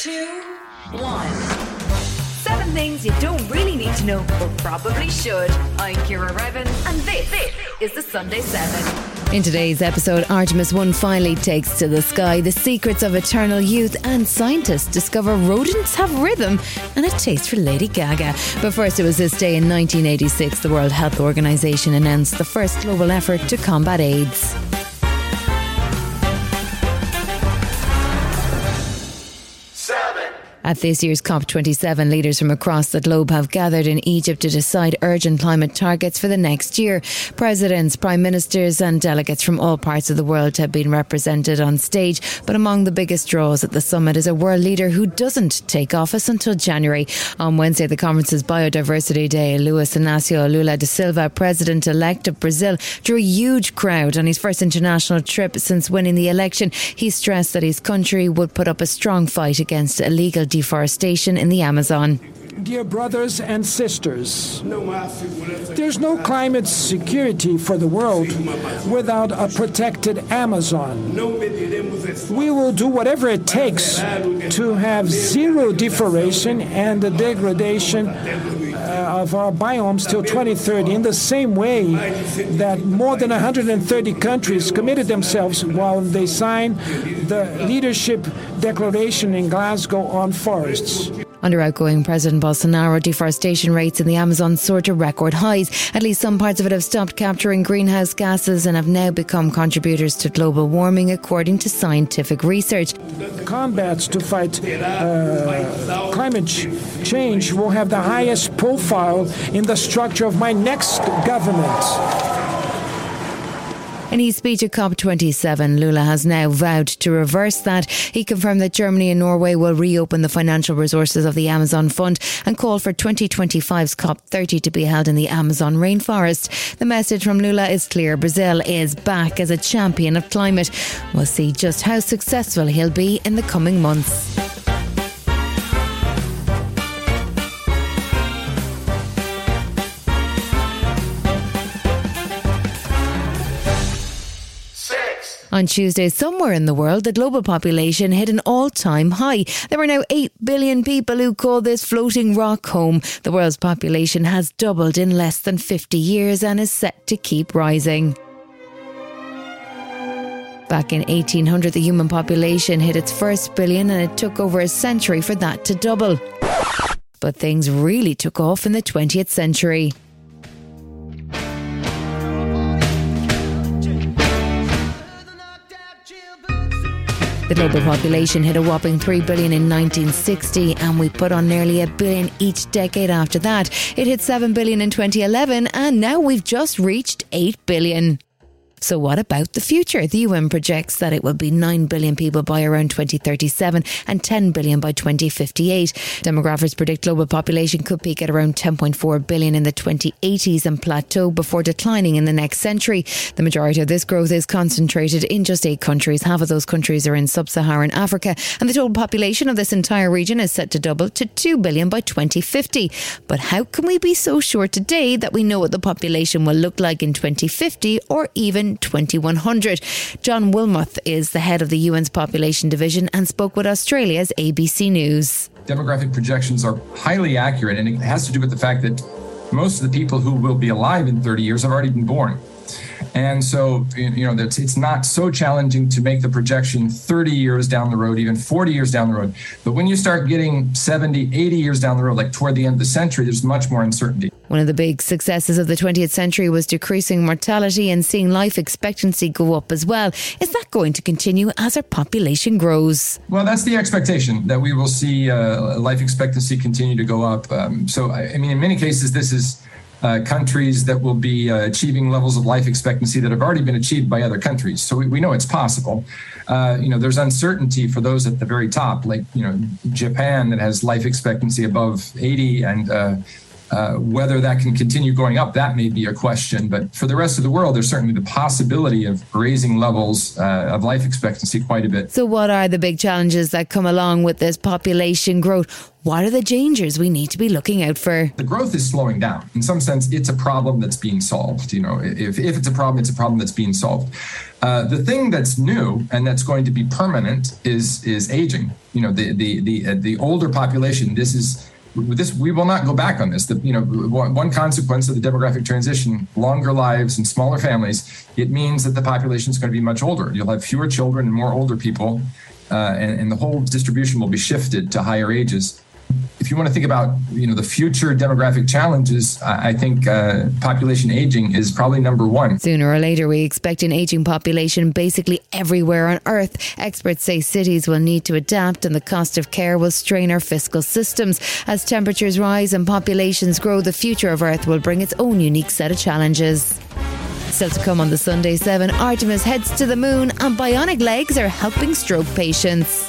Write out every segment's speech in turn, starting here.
2, 1. 7 things you don't really need to know, but probably should. I'm Ciara Revin, and this is the Sunday 7. In today's episode, Artemis 1 finally takes to the sky, the secrets of eternal youth, and scientists discover rodents have rhythm and a taste for Lady Gaga. But first, it was this day in 1986, the World Health Organization announced the first global effort to combat AIDS. At this year's COP27, leaders from across the globe have gathered in Egypt to decide urgent climate targets for the next year. Presidents, prime ministers and delegates from all parts of the world have been represented on stage, but among the biggest draws at the summit is a world leader who doesn't take office until January. On Wednesday, the conference's Biodiversity Day, Luiz Inácio Lula da Silva, president-elect of Brazil, drew a huge crowd on his first international trip since winning the election. He stressed that his country would put up a strong fight against illegal deforestation in the Amazon. Dear brothers and sisters, there's no climate security for the world without a protected Amazon. We will do whatever it takes to have zero deforestation and the degradation of our biomes till 2030, in the same way that more than 130 countries committed themselves while they signed the Leadership Declaration in Glasgow on forests. Under outgoing President Bolsonaro, deforestation rates in the Amazon soared to record highs. At least some parts of it have stopped capturing greenhouse gases and have now become contributors to global warming, according to scientific research. Combats to fight climate change will have the highest profile in the structure of my next government. In his speech at COP27, Lula has now vowed to reverse that. He confirmed that Germany and Norway will reopen the financial resources of the Amazon Fund and called for 2025's COP30 to be held in the Amazon rainforest. The message from Lula is clear. Brazil is back as a champion of climate. We'll see just how successful he'll be in the coming months. On Tuesday, somewhere in the world, the global population hit an all-time high. There are now 8 billion people who call this floating rock home. The world's population has doubled in less than 50 years and is set to keep rising. Back in 1800, the human population hit its first billion, and it took over a century for that to double. But things really took off in the 20th century. The global population hit a whopping 3 billion in 1960, and we put on nearly 1 billion each decade after that. It hit 7 billion in 2011, and now we've just reached 8 billion. So what about the future? The UN projects that it will be 9 billion people by around 2037 and 10 billion by 2058. Demographers predict global population could peak at around 10.4 billion in the 2080s and plateau before declining in the next century. The majority of this growth is concentrated in just 8 countries. Half of those countries are in sub-Saharan Africa, and the total population of this entire region is set to double to 2 billion by 2050. But how can we be so sure today that we know what the population will look like in 2050 or even 2100. John Wilmoth is the head of the UN's population division and spoke with Australia's ABC News. Demographic projections are highly accurate, and it has to do with the fact that most of the people who will be alive in 30 years have already been born. And so, it's not so challenging to make the projection 30 years down the road, even 40 years down the road. But when you start getting 70, 80 years down the road, like toward the end of the century, there's much more uncertainty. One of the big successes of the 20th century was decreasing mortality and seeing life expectancy go up as well. Is that going to continue as our population grows? Well, that's the expectation, that we will see life expectancy continue to go up. In many cases, this is countries that will be achieving levels of life expectancy that have already been achieved by other countries. So we know it's possible. There's uncertainty for those at the very top, like, Japan, that has life expectancy above 80, and Whether that can continue going up, that may be a question. But for the rest of the world, there's certainly the possibility of raising levels of life expectancy quite a bit. So what are the big challenges that come along with this population growth? What are the dangers we need to be looking out for? The growth is slowing down. In some sense, it's a problem that's being solved. If it's a problem, it's a problem that's being solved. The thing that's new and that's going to be permanent is aging. The older population. We will not go back on this. One consequence of the demographic transition, longer lives and smaller families, it means that the population is going to be much older. You'll have fewer children and more older people, and the whole distribution will be shifted to higher ages. If you want to think about, the future demographic challenges, I think population aging is probably number one. Sooner or later, we expect an aging population basically everywhere on Earth. Experts say cities will need to adapt and the cost of care will strain our fiscal systems. As temperatures rise and populations grow, the future of Earth will bring its own unique set of challenges. Still to come on the Sunday 7, Artemis heads to the moon and bionic legs are helping stroke patients.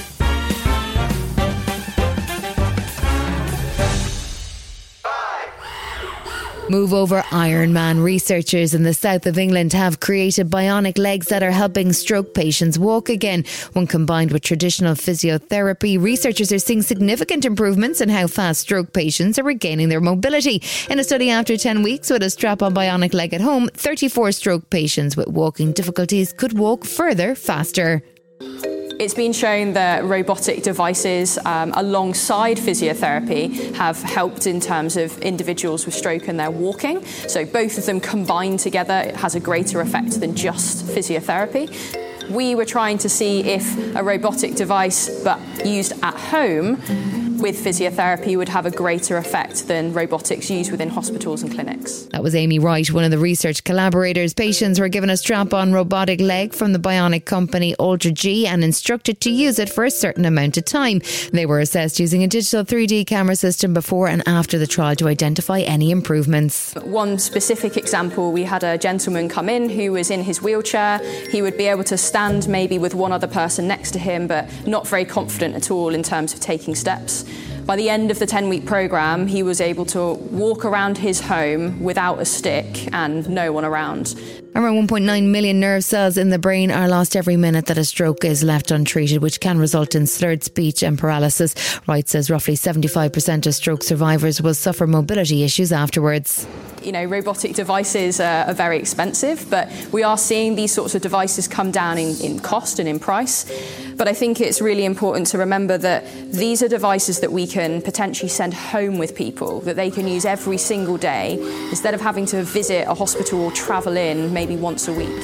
Move over Ironman. Researchers in the south of England have created bionic legs that are helping stroke patients walk again. When combined with traditional physiotherapy, researchers are seeing significant improvements in how fast stroke patients are regaining their mobility. In a study after 10 weeks with a strap-on bionic leg at home, 34 stroke patients with walking difficulties could walk further faster. It's been shown that robotic devices alongside physiotherapy have helped in terms of individuals with stroke and their walking. So both of them combined together, it has a greater effect than just physiotherapy. We were trying to see if a robotic device, but used at home with physiotherapy, would have a greater effect than robotics used within hospitals and clinics. That was Amy Wright, one of the research collaborators. Patients were given a strap-on robotic leg from the bionic company AlterG and instructed to use it for a certain amount of time. They were assessed using a digital 3D camera system before and after the trial to identify any improvements. One specific example, we had a gentleman come in who was in his wheelchair. He would be able to stand maybe with one other person next to him, but not very confident at all in terms of taking steps. By the end of the 10-week programme, he was able to walk around his home without a stick and no one around. Around 1.9 million nerve cells in the brain are lost every minute that a stroke is left untreated, which can result in slurred speech and paralysis. Wright says roughly 75% of stroke survivors will suffer mobility issues afterwards. Robotic devices are very expensive, but we are seeing these sorts of devices come down in cost and in price. But I think it's really important to remember that these are devices that we can potentially send home with people, that they can use every single day, instead of having to visit a hospital or travel in maybe once a week.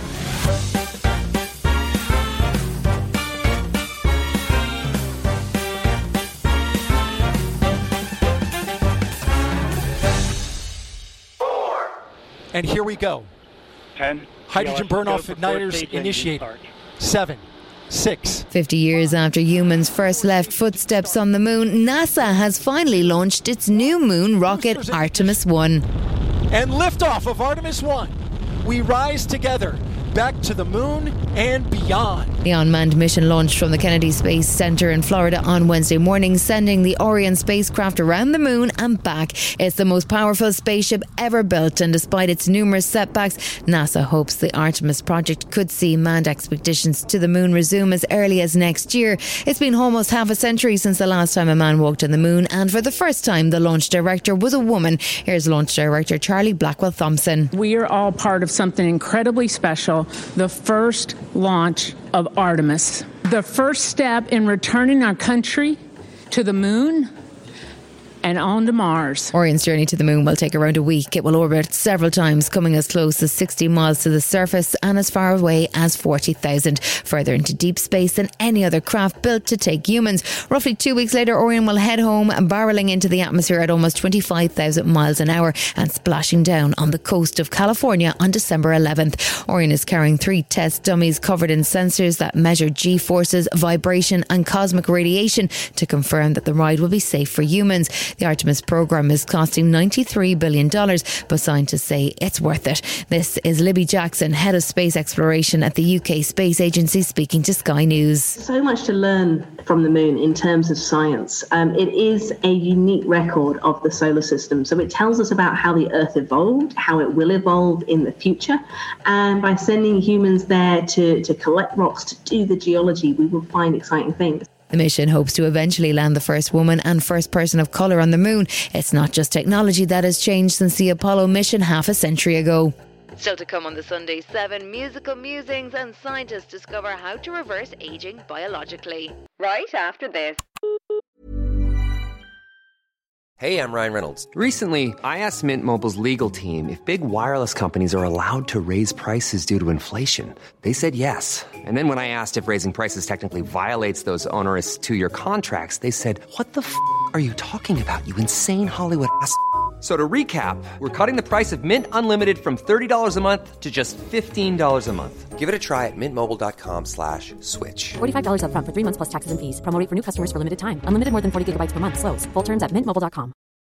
And here we go. 10. Hydrogen burn-off igniters initiate. 7, 6. 50 years after humans first left footsteps on the moon, NASA has finally launched its new moon rocket, Artemis 1. And liftoff of Artemis 1. We rise together, back to the moon and beyond. The unmanned mission launched from the Kennedy Space Center in Florida on Wednesday morning, sending the Orion spacecraft around the moon and back. It's the most powerful spaceship ever built, and despite its numerous setbacks, NASA hopes the Artemis project could see manned expeditions to the moon resume as early as next year. It's been almost half a century since the last time a man walked on the moon, and for the first time the launch director was a woman. Here's launch director Charlie Blackwell-Thompson. We are all part of something incredibly special, the first launch of Artemis. The first step in returning our country to the moon and on to Mars. Orion's journey to the moon will take around a week. It will orbit several times, coming as close as 60 miles to the surface and as far away as 40,000, further into deep space than any other craft built to take humans. Roughly 2 weeks later, Orion will head home, barreling into the atmosphere at almost 25,000 miles an hour and splashing down on the coast of California on December 11th. Orion is carrying 3 test dummies covered in sensors that measure G-forces, vibration and cosmic radiation to confirm that the ride will be safe for humans. The Artemis program is costing $93 billion, but scientists say it's worth it. This is Libby Jackson, Head of Space Exploration at the UK Space Agency, speaking to Sky News. So much to learn from the moon in terms of science. It is a unique record of the solar system. So it tells us about how the Earth evolved, how it will evolve in the future. And by sending humans there to collect rocks, to do the geology, we will find exciting things. The mission hopes to eventually land the first woman and first person of colour on the moon. It's not just technology that has changed since the Apollo mission half a century ago. Still to come on the Sunday 7, musical musings and scientists discover how to reverse ageing biologically. Right after this. Hey, I'm Ryan Reynolds. Recently, I asked Mint Mobile's legal team if big wireless companies are allowed to raise prices due to inflation. They said yes. And then when I asked if raising prices technically violates those onerous 2-year contracts, they said, "What the f*** are you talking about, you insane Hollywood ass?" So to recap, we're cutting the price of Mint Unlimited from $30 a month to just $15 a month. Give it a try at mintmobile.com/switch. $45 up front for 3 months plus taxes and fees. Promo rate for new customers for limited time. Unlimited more than 40 gigabytes per month. Slows full terms at mintmobile.com.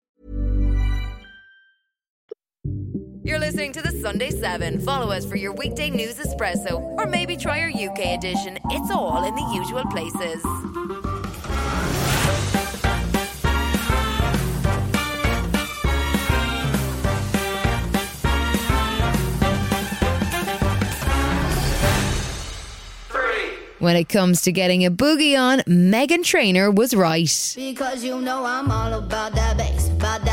You're listening to the Sunday 7. Follow us for your weekday news espresso, or maybe try our UK edition. It's all in the usual places. When it comes to getting a boogie on, Meghan Trainor was right. Because you know I'm all about that bass,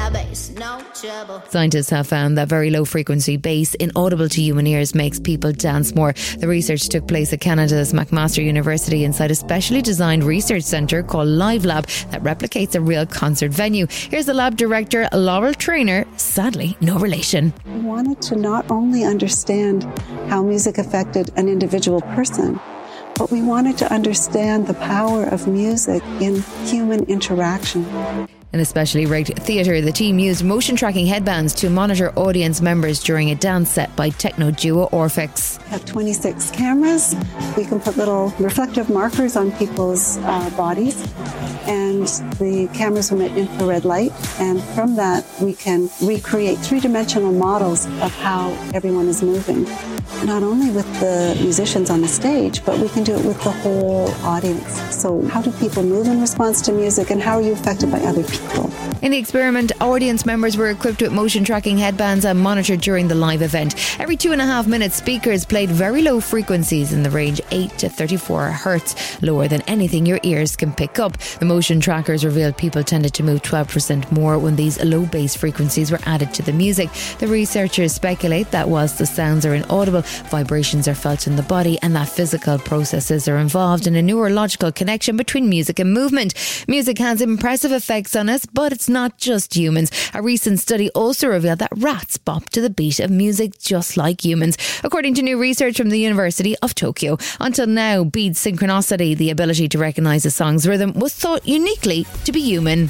no trouble. Scientists have found that very low frequency bass, inaudible to human ears, makes people dance more. The research took place at Canada's McMaster University inside a specially designed research centre called Live Lab that replicates a real concert venue. Here's the lab director, Laurel Trainor, sadly no relation. We wanted to not only understand how music affected an individual person, but we wanted to understand the power of music in human interaction. In a specially rigged theatre, the team used motion tracking headbands to monitor audience members during a dance set by techno duo Orphix. We have 26 cameras. We can put little reflective markers on people's bodies, and the cameras emit infrared light, and from that we can recreate three-dimensional models of how everyone is moving. Not only with the musicians on the stage, but we can do it with the whole audience. So how do people move in response to music, and how are you affected by other people? In the experiment, audience members were equipped with motion tracking headbands and monitored during the live event. Every 2.5 minutes, speakers played very low frequencies in the range 8 to 34 hertz, lower than anything your ears can pick up. The motion trackers revealed people tended to move 12% more when these low bass frequencies were added to the music. The researchers speculate that whilst the sounds are inaudible, vibrations are felt in the body, and that physical processes are involved in a neurological connection between music and movement. Music has impressive effects on us, but it's not just humans. A recent study also revealed that rats bop to the beat of music just like humans, according to new research from the University of Tokyo. Until now, beat synchronicity, the ability to recognise a song's rhythm, was thought uniquely to be human.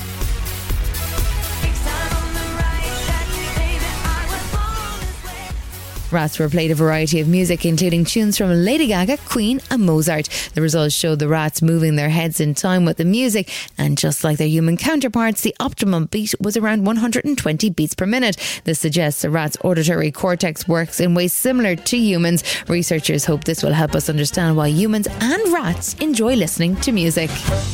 Rats were played a variety of music, including tunes from Lady Gaga, Queen and Mozart. The results showed the rats moving their heads in time with the music, and just like their human counterparts, the optimum beat was around 120 beats per minute. This suggests a rat's auditory cortex works in ways similar to humans. Researchers hope this will help us understand why humans and rats enjoy listening to music.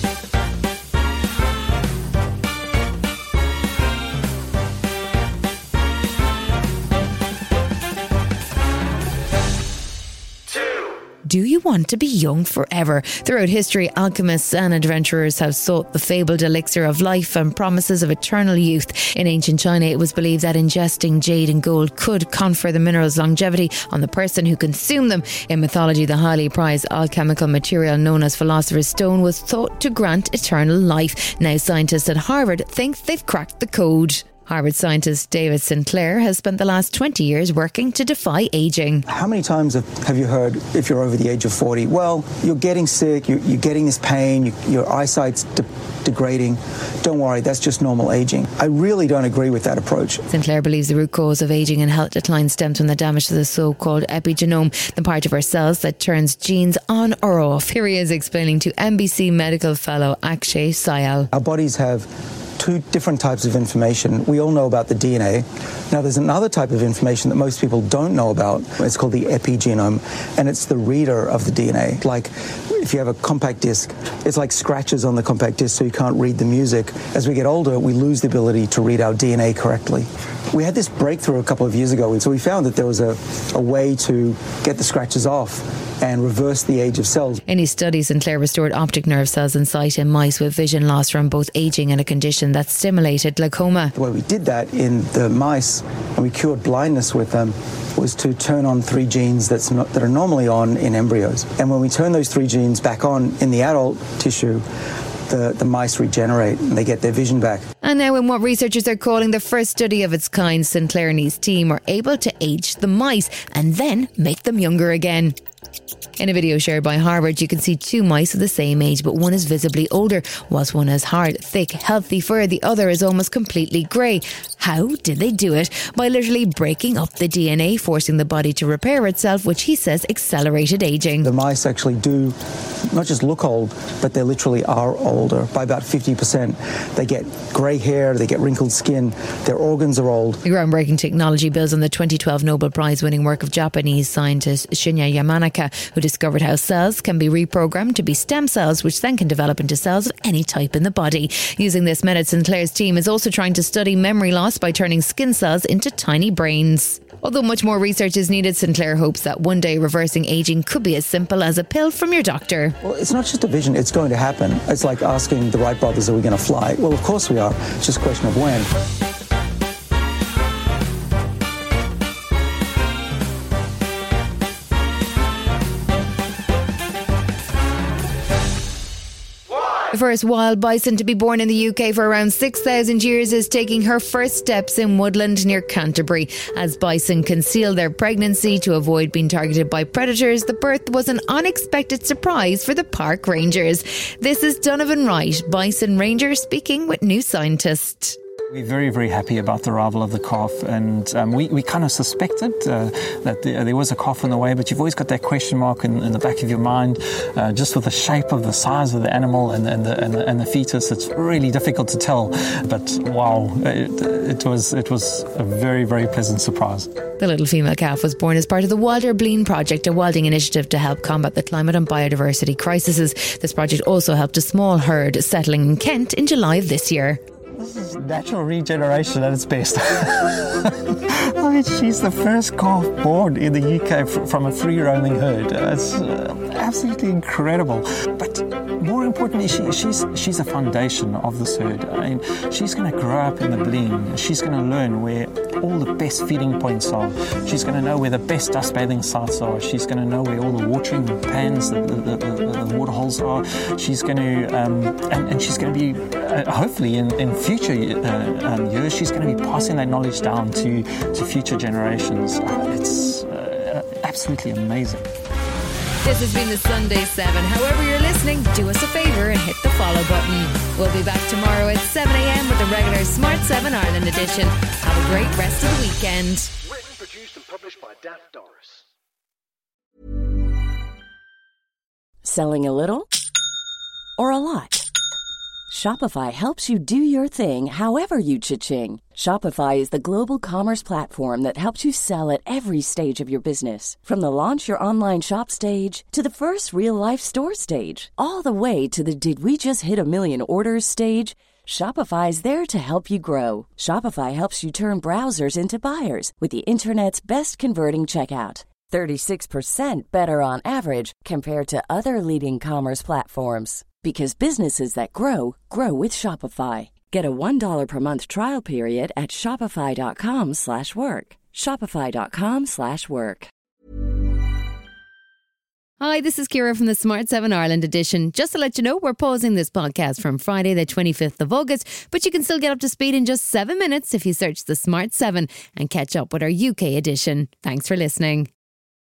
Do you want to be young forever? Throughout history, alchemists and adventurers have sought the fabled elixir of life and promises of eternal youth. In ancient China, it was believed that ingesting jade and gold could confer the mineral's longevity on the person who consumed them. In mythology, the highly prized alchemical material known as Philosopher's Stone was thought to grant eternal life. Now scientists at Harvard think they've cracked the code. Harvard scientist David Sinclair has spent the last 20 years working to defy ageing. How many times have you heard, if you're over the age of 40, well, you're getting sick, you're getting this pain, your eyesight's degrading. Don't worry, that's just normal aging. I really don't agree with that approach. Sinclair believes the root cause of ageing and health decline stems from the damage to the so-called epigenome, the part of our cells that turns genes on or off. Here he is explaining to NBC medical fellow Akshay Syal. Our bodies have two different types of information. We all know about the DNA. Now, there's another type of information that most people don't know about. It's called the epigenome, and it's the reader of the DNA. Like, if you have a compact disc, it's like scratches on the compact disc, so you can't read the music. As we get older, we lose the ability to read our DNA correctly. We had this breakthrough a couple of years ago, so we found that there was a way to get the scratches off and reverse the age of cells. In his study, Sinclair restored optic nerve cells in sight in mice with vision loss from both ageing and a condition that stimulated glaucoma. The way we did that in the mice, and we cured blindness with them, was to turn on 3 genes that are normally on in embryos. And when we turn those 3 genes back on in the adult tissue, the mice regenerate and they get their vision back. And now in what researchers are calling the first study of its kind, Sinclair and his team are able to age the mice and then make them younger again. In a video shared by Harvard, you can see 2 mice of the same age, but one is visibly older, whilst one has hard, thick, healthy fur. The other is almost completely grey. How did they do it? By literally breaking up the DNA, forcing the body to repair itself, which he says accelerated ageing. The mice actually do not just look old, but they literally are older by about 50%. They get grey hair, they get wrinkled skin, their organs are old. The groundbreaking technology builds on the 2012 Nobel Prize-winning work of Japanese scientist Shinya Yamanaka, who discovered how cells can be reprogrammed to be stem cells, which then can develop into cells of any type in the body. Using this method, Sinclair's team is also trying to study memory loss by turning skin cells into tiny brains. Although much more research is needed, Sinclair hopes that one day reversing ageing could be as simple as a pill from your doctor. Well, it's not just a vision, it's going to happen. It's like asking the Wright brothers, are we going to fly? Well, of course we are. It's just a question of when. The first wild bison to be born in the UK for around 6,000 years is taking her first steps in woodland near Canterbury. As bison conceal their pregnancy to avoid being targeted by predators, the birth was an unexpected surprise for the park rangers. This is Donovan Wright, bison ranger, speaking with New Scientist. We're very, very happy about the arrival of the calf, and we kind of suspected that there was a calf on the way, but you've always got that question mark in the back of your mind, just with the shape of the size of the animal and the fetus. It's really difficult to tell, but wow, it was a very, very pleasant surprise. The little female calf was born as part of the Wilder Blean Project, a wilding initiative to help combat the climate and biodiversity crises. This project also helped a small herd settling in Kent in July of this year. This is natural regeneration at its best. I mean, she's the first calf born in the UK from a free roaming herd. It's absolutely incredible. But more importantly, she's a foundation of this herd. I mean, she's going to grow up in the Blean. She's going to learn where all the best feeding points are. She's going to know where the best dust bathing sites are. She's going to know where all the watering pans, the water holes are. She's going to, and she's going to be, hopefully in future years, she's going to be passing that knowledge down to future generations. It's absolutely amazing. This has been the Sunday 7. However you're listening, do us a favour and hit the follow button. We'll be back tomorrow at 7 a.m. with the regular Smart 7 Ireland edition. Have a great rest of the weekend. Written, produced and published by Daft Doris. Selling a little or a lot? Shopify helps you do your thing however you cha-ching. Shopify is the global commerce platform that helps you sell at every stage of your business. From the launch your online shop stage to the first real-life store stage, all the way to the did we just hit a million orders stage. Shopify is there to help you grow. Shopify helps you turn browsers into buyers with the internet's best converting checkout. 36% better on average compared to other leading commerce platforms. Because businesses that grow, grow with Shopify. Get a $1 per month trial period at shopify.com/work. Shopify.com/work. Hi, this is Ciara from the Smart 7 Ireland edition. Just to let you know, we're pausing this podcast from Friday the 25th of August, but you can still get up to speed in just 7 minutes if you search the Smart 7 and catch up with our UK edition. Thanks for listening.